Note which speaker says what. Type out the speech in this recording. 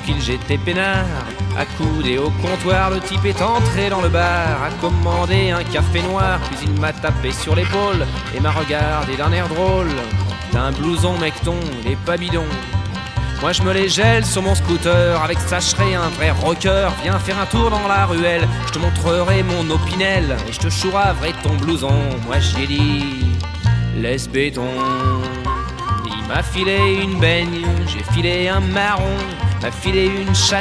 Speaker 1: tranquille, j'étais peinard. Accoudé au comptoir, le type est entré dans le bar, a commandé un café noir, puis il m'a tapé sur l'épaule et m'a regardé d'un air drôle. T'as un blouson mecton, il est pas bidon. Moi je me les gèle sur mon scooter, avec ça je serai un vrai rocker. Viens faire un tour dans la ruelle, je te montrerai mon opinel et je te chouraverai ton blouson. Moi j'ai dit, laisse béton. Il m'a filé une baigne, j'ai filé un marron, m'a filé une chatte.